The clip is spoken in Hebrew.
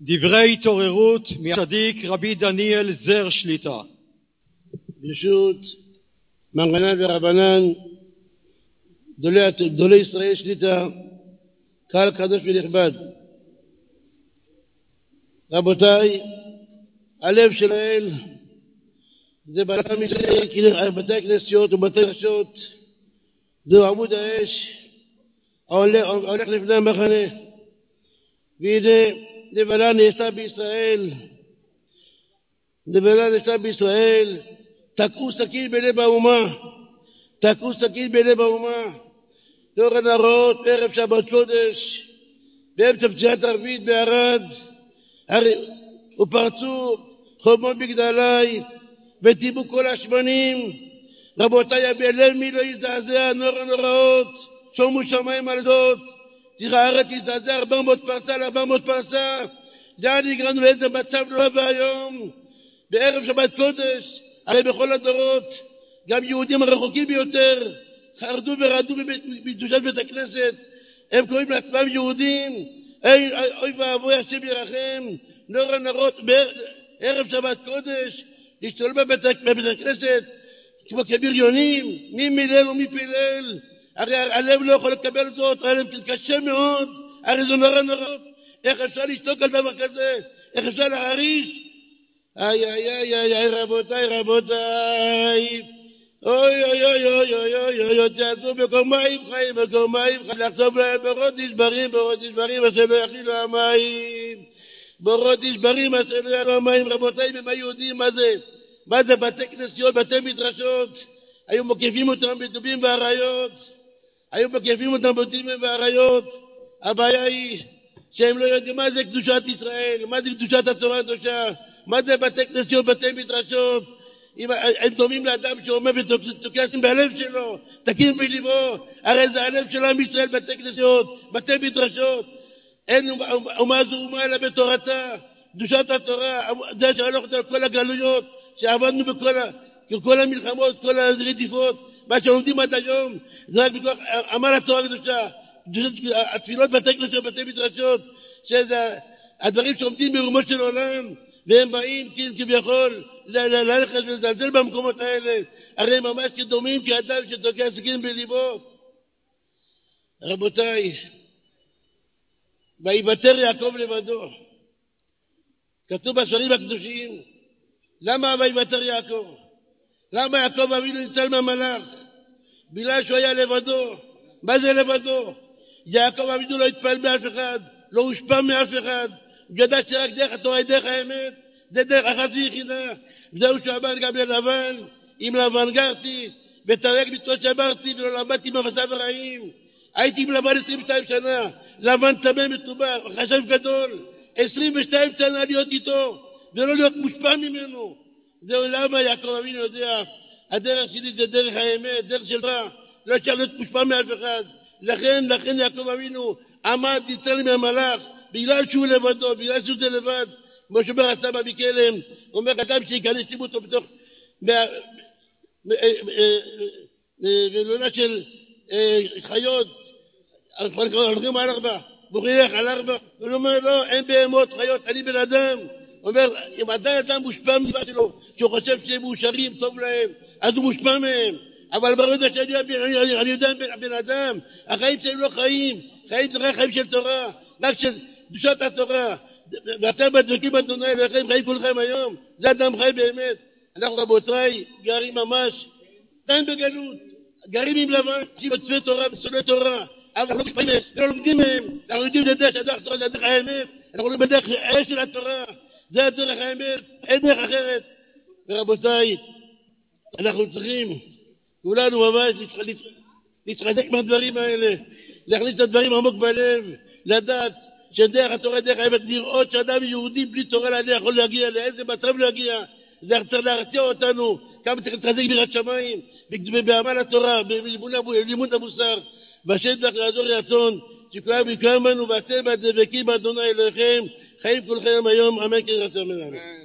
דברי התעוררות מהצדיק רבי דניאל זר שליטה. ברשות מרנן ורבנן גדולי ישראל שליטה, קהל קדוש ונכבד, רבותיי, הלב של האל זה בתי הכנסיות ובתי רשות, זהו עמוד האש ההולך לפני המחנה. והנה נבלה נעשתה בישראל, תקעו סכין בלב האומה, לאור הנרות ערב שבת קודש באמצע פציעת ערבית בערד, ופרצו חומות מגדלי וטיבו כל השמנים. רבותיי, הבלב מי לא יזדעזע, נור הנוראות שומו שמיים על זאת, תראה הארץ יזדעזע 400 פרסה. לאן הגענו, לאיזה מצב נורא והיום בערב שבת קודש? הרי בכל הדורות גם יהודים הרחוקים ביותר חרדו ורעדו בקדושת בית הכנסת, הם קוראים לעצמם יהודים. אוי ואבוי, השם ירחם. נור הנרות בערב שבת קודש להשתולל בבית הכנסת כמו כבריונים, מי מילל ומי פילל. הרי הלב לא יכול לקבל זאת, הלב קשה מאוד, הרי זה נור הנרות. איך אפשר לשתוק על דבר כזה? איך אפשר להעריך? רבותיי, אוי, תעשו בקומיים חיים, לחשוב להם בורות נשברים, אשר לא יכילו המים, בורות נשברים, אשר לא יכילו המים. רבותיי, הם היהודים, מה זה בתי כנסיות, בתי מדרשות? היו מקיפים אותם בדובים ואריות. הבעיה היא שהם לא יודעים מה זה קדושת ישראל, מה זה קדושת התורה הקדושה, מה זה בתי כנסיות, בתי מדרשות. הם דומים לאדם שעומד ותוקע בלב שלו, תקים בליבו. הרי זה הלב של עם ישראל, בתי כנסיות, בתי מדרשות. אין אומה זו אומה אלא בתורתה, קדושת התורה. זה שהלכנו על כל הגלויות, שעבדנו בכל המלחמות, כל הרדיפות, מה שעומדים עד היום זה רק בכוח עמל התורה הקדושה, התפילות, בתי כנסיות, בתי מדרשות, שזה הדברים שעומדים ברומו של עולם, והם באים כביכול ללכת ולזלזל במקומות האלה. הרי הם ממש כדומים כאדם שתוקע סכין בליבו. רבותיי, ויוותר יעקב לבדו, כתוב בספרים הקדושים. למה ויוותר יעקב? למה יעקב אבינו ניצל מהמלאך? בגלל שהוא היה לבדו. מה זה לבדו? יעקב אבינו לא התפעל מאף אחד, לא הושפע מאף אחד. הוא ידע שרק דרך התורה היא דרך האמת, זה דרך אחת ויחידה. וזהו שאמר גם ללבן, עם לבן גרתי ותרי"ג מצוות שברתי ולא למדתי מאמציו הרעים. הייתי עם לבן 22 שנה, לבן טמא מטומא, חשב גדול, 22 שנה להיות איתו ולא להיות מושפע ממנו. זהו למה יעקב אבינו יודע, הדרך שלי זה דרך האמת, דרך של רע, לא צריך להיות מושפע מאף אחד. לכן יעקב אבינו עמד ניצל מהמלאך, בגלל שהוא לבדו, בגלל שהוא זה לבד. כמו שאומר הסבא מקלם, אומר אדם שיכנס שימו אותו בתוך ולונה של חיות, הולכים על 4, בוחרים על 4. הוא אומר לא, אין בהמות חיות, אני בן אדם. אומר, אם אדם מושפע מסביבה שלו, שהוא חושב שהם מאושרים, טוב להם, אז הוא מושפע מהם. אבל ברגע שאני יודע בן אדם, החיים שהם לא חיים זה רק חיים של תורה, רק של קדושת התורה. ואתם בדבקים באדוני אלוהיכם, חיים כולכם היום, זה אדם חי באמת. אנחנו רבותיי גרים ממש עדיין בגלות, גרים עם לבן, שיוצפי תורה ושונאי תורה, אבל אנחנו לא משפעים מהם, לא לומדים מהם. אנחנו יודעים לדרך שהדרך התורה זה הדרך האמת, אנחנו לא בדרך האש של התורה, זה הדרך האמת, אין דרך אחרת. ורבותיי, אנחנו צריכים כולנו ממש להתחזק מהדברים האלה, להכניס את הדברים עמוק בלב, לדעת שדרך התורה דרך האמת, לראות שאדם יהודי בלי תורה לא יכול להגיע, לאיזה מצב להגיע. זה צריך להרתיע אותנו, כמה צריך להתחזק ביראת שמיים, בעמל התורה, בלימוד המוסר. והשם צריך לעזור רצון שכולם יקרא בנו, ואתם הדבקים באדוני אלוהיכם, חיים כולכם היום, אמן כן רצון.